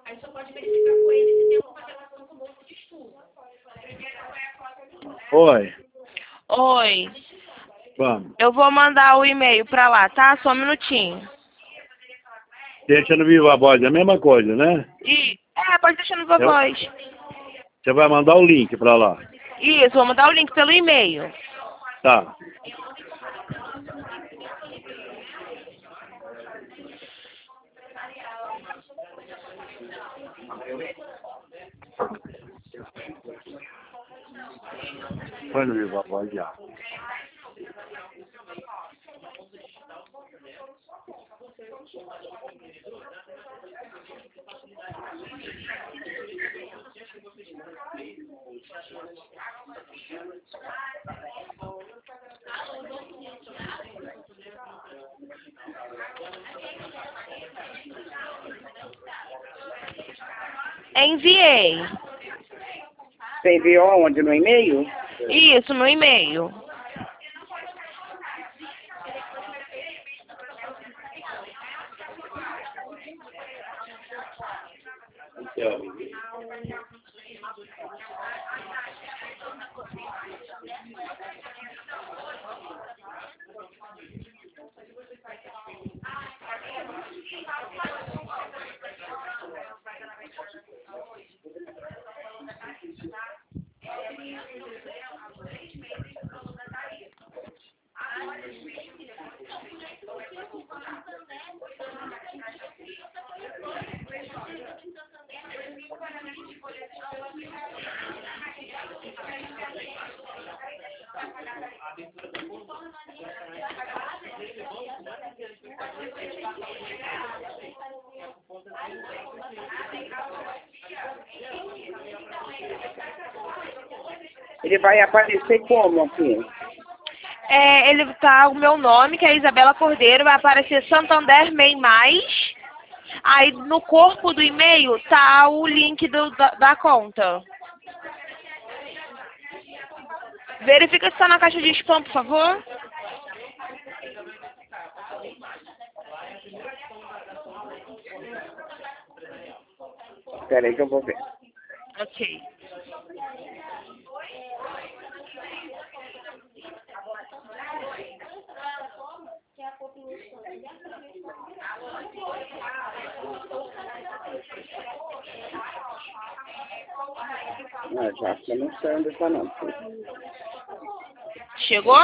Aí só pode verificar com ele se tem alguma relação com o bolsa de estudo. Oi. Oi. Vamos. Eu vou mandar o e-mail pra lá, tá? Só um minutinho. Deixa no Viva Voz, é a mesma coisa, né? Pode deixar no Viva Voz. Você vai mandar o link pra lá. Isso, vou mandar o link pelo e-mail. Tá. Põe no Viva Voz já. Enviei. Você enviou aonde? No e-mail? Isso, no e-mail. Ele vai aparecer como aqui? Ele tá o meu nome, que é Isabela Cordeiro, vai aparecer Santander MEI Mais. Aí no corpo do e-mail tá o link da conta. Verifica se tá na caixa de spam, por favor. Espera aí que eu vou ver. Ok. Já acho que eu não sei onde está não. Chegou?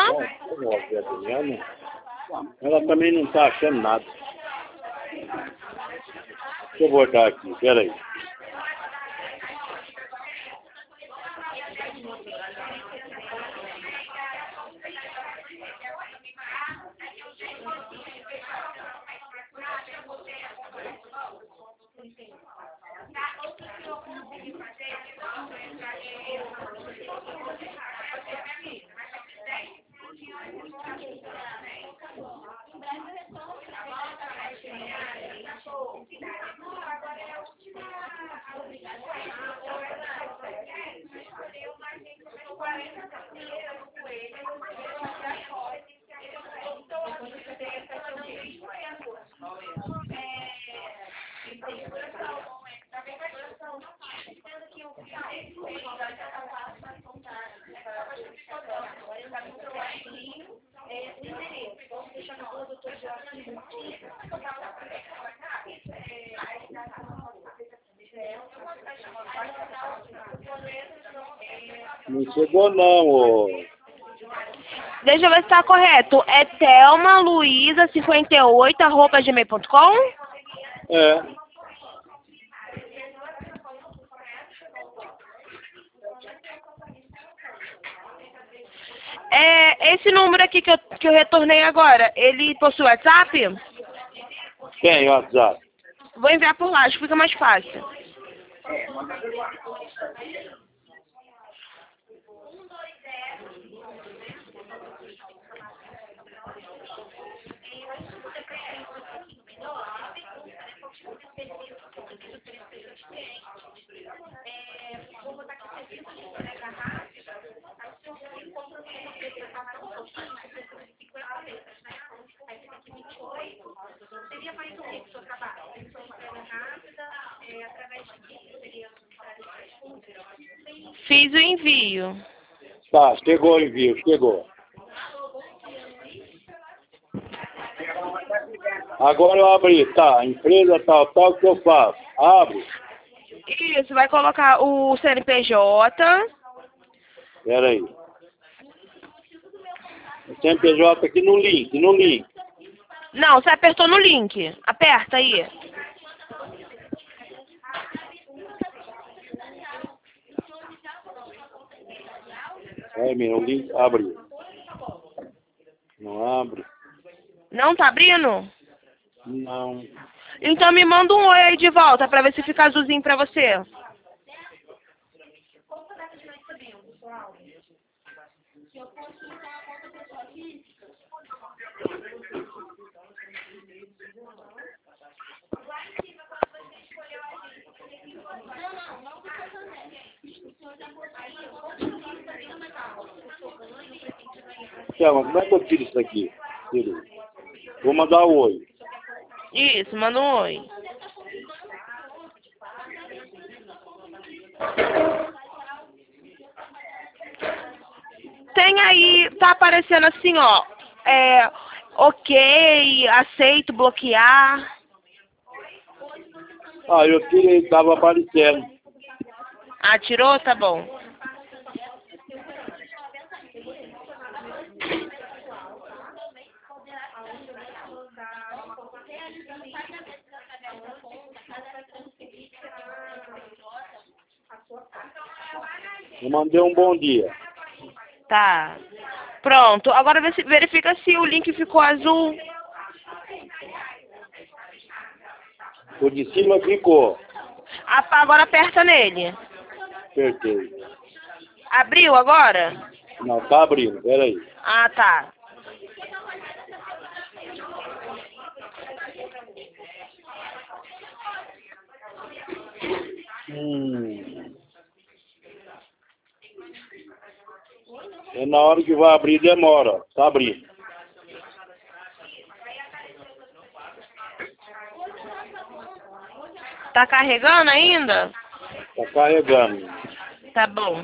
Ela também não tá achando nada. Deixa eu botar aqui, peraí. Não chegou não, ô. Deixa eu ver se tá correto. É thelmaluiza58@gmail.com? É. Esse número aqui que eu retornei agora, ele possui WhatsApp? Tem WhatsApp. Vou enviar por lá, acho que fica mais fácil. Fiz o envio. Tá, chegou o envio, chegou. Agora eu abri, tá, empresa tal, o que eu faço? Abre. Isso, vai colocar o CNPJ. Pera aí. O CNPJ aqui no link. Não, você apertou no link. Aperta aí. Aí, meu, o link abre. Não abre. Não tá abrindo? Não. Então me manda um oi aí de volta pra ver se fica azulzinho pra você. Selma, como é que eu tiro isso aqui? Tiro. Vou mandar o oi. Isso, manda um oi. Tem aí, tá aparecendo assim, ó. Ok, aceito, bloquear. Ah, eu tirei, tava aparecendo. Ah, tirou? Tá bom. Eu mandei um bom dia. Tá. Pronto. Agora verifica se o link ficou azul. O de cima ficou. Agora aperta nele. Apertei. Abriu agora? Não, tá abrindo, pera aí. Ah, tá. É na hora que vai abrir, demora. Tá abrindo. Tá carregando ainda? Tá carregando. Tá bom.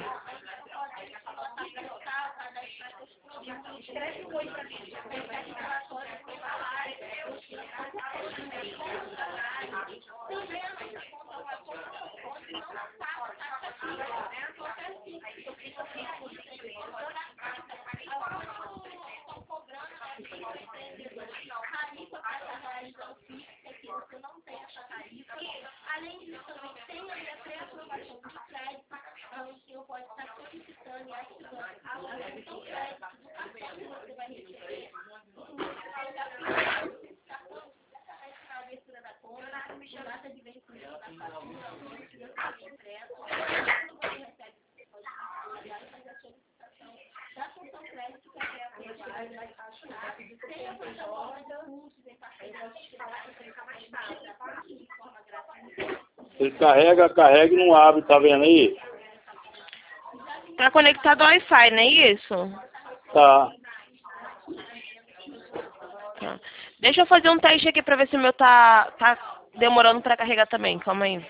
Ele carrega e não abre, tá vendo aí? Tá conectado ao Wi-Fi, não é isso? Tá. Tá. Deixa eu fazer um teste aqui pra ver se o meu tá demorando pra carregar também. Calma aí.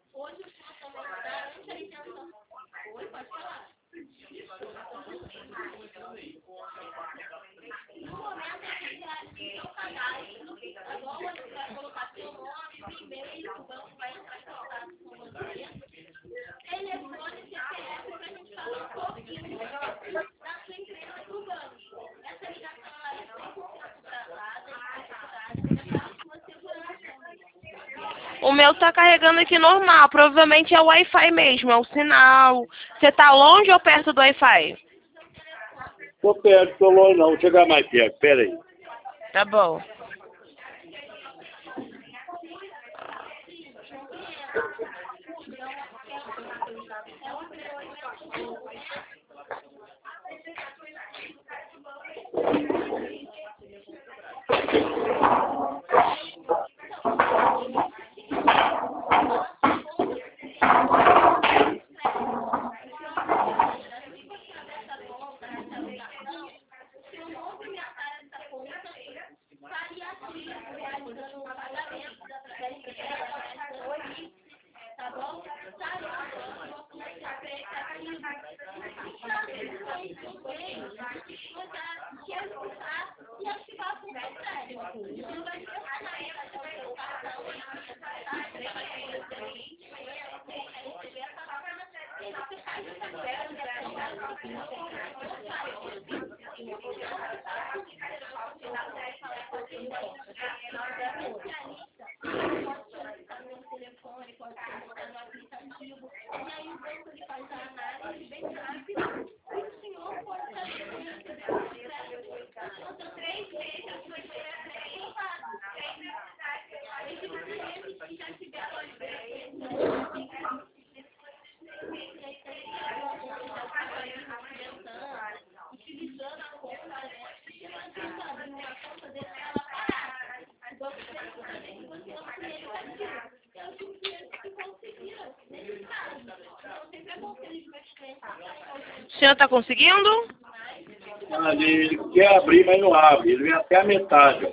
O meu tá carregando aqui normal. Provavelmente é o Wi-Fi mesmo, é o sinal. Você tá longe ou perto do Wi-Fi? Tô perto, tô longe não. Vou chegar mais perto, pera aí. Tá bom. O senhor está conseguindo? Ah, ele quer abrir, mas não abre. Ele vem até a metade.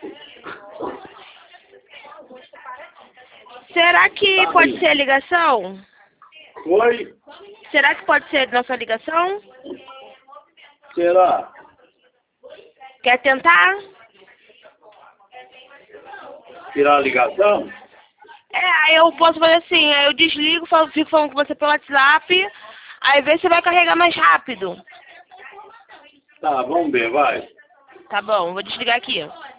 Será que Tá pode bem. ser a ligação? Oi? Será que pode ser nossa ligação? Será? Quer tentar? Tirar a ligação? Aí eu posso fazer assim, aí eu desligo, fico falando com você pelo WhatsApp, aí vê se vai carregar mais rápido. Tá, vamos ver, vai. Tá bom, vou desligar aqui.